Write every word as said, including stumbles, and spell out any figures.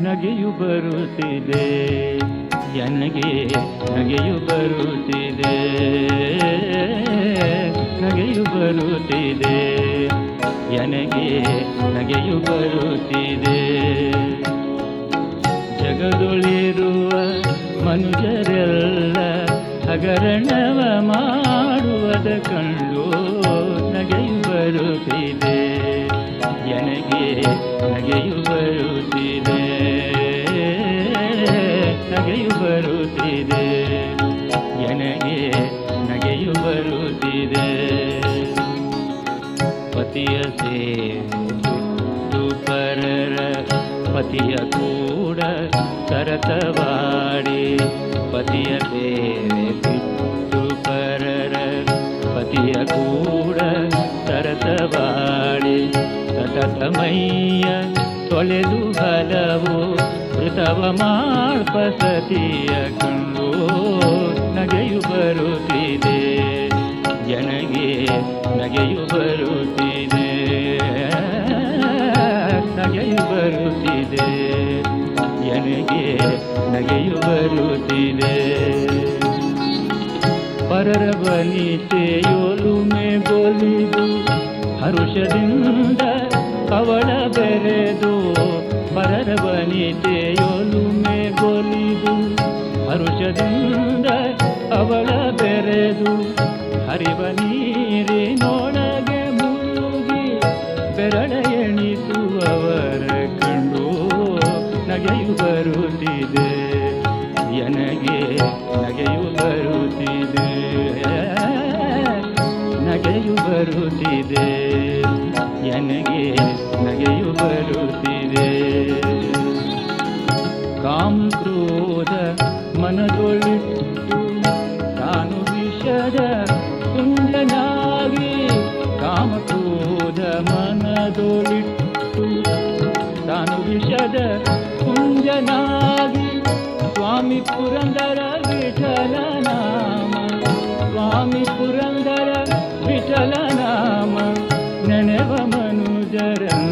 ನಗೆಯು ಬರುತ್ತಿದೆ ನನಗೆ ನಗೆಯು ಬರುತ್ತಿದೆ ನಗೆಯು ಬರುತ್ತಿದೆ ನನಗೆ ನಗೆಯು ಬರುತ್ತಿದೆ ಜಗದೊಳಿರುವ ಮನುಜರೆಲ್ಲ ಹಗರಣವ ಮಾಡುವುದ ಕಂಡು ನಗೆಯು ಬರುತ್ತಿದೆ ನನಗೆ ನಗೆಯು ಬರುತ್ತಿದೆ ನಗೆಯು ಬರುತ್ತಿದೆ ನನಗೆ ನಗೆಯು ಬರುತ್ತಿದೆ ಪತಿಯ ಸೇತು ಪರರ ಪತಿಯ ಕೂಡ ಕರತವಾಡಿ ಪತಿಯ ಸೇವೆ ಬಿಟ್ಟು ಪರರ ಪತಿಯ ಕೂಡ ಕರತವಾಡಿ ಸತತಮಯ್ಯ ತೊಳೆದು ಹಲವು ಮೃತವ ಮಾಳ್ಪ ಸತಿಯ ಕಂಡು ನಗೆಯು ಬರುತ್ತಿದೆ ನನಗೆ ನಗೆಯು ಬರುತ್ತಿದೆ ನಗೆಯು ಬರುತ್ತಿದೆ ನನಗೆ ನಗೆಯು ಬರುತ್ತಿದೆ ಪರರ ವನಿತೆಯೊಲುಮೆ ಗೋಲಿದು ಹರುಷದಿಂದ ಅವಳ ಬೆರೆದು ಪರರ ವನಿತೆಯೊಲುಮೆ ಗೋಲಿದು ಹರುಷದಿಂದ ಅವಳ ಬೆರೆದು ಹರಿವ ನೀರಿನೊಳಗೆ ಮುಳುಗಿ ಬೆರಳ ಎಣಿಸುವವರ ಕಂಡು ನಗೆಯು ಬರುತ್ತಿದೆ ನನಗೆ ನಗೆಯು ಬರುತ್ತಿದೆ ನಗೆಯು ಬರುತ್ತಿದೆ ನನಗೆ ನಗೆಯು ಬರುತ್ತಿದೆ ಕಾಮ ಕ್ರೋಧ ಮನದೊಳಿಟ್ಟು ತಾನು ವಿಷದ ಕುಂಡನಾಗಿ ಕಾಮ ಕ್ರೋಧ ಮನದೊಳಿಟ್ಟು ತಾನು ವಿಷದ ಕುಂಜನಾಗಿ ಸ್ವಾಮಿ ಪುರಂದರ ವಿಠಲ ನಾಮ ಸ್ವಾಮಿ ಪುರಂದರ ವಿಠಲ ನಾಮ ನೆನೆವ ಮನುಜರ